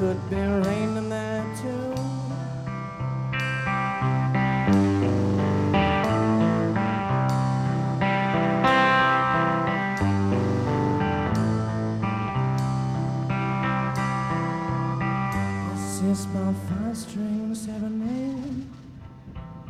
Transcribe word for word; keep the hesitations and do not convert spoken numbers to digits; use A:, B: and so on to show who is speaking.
A: could be raining there too. This is my five string serenade.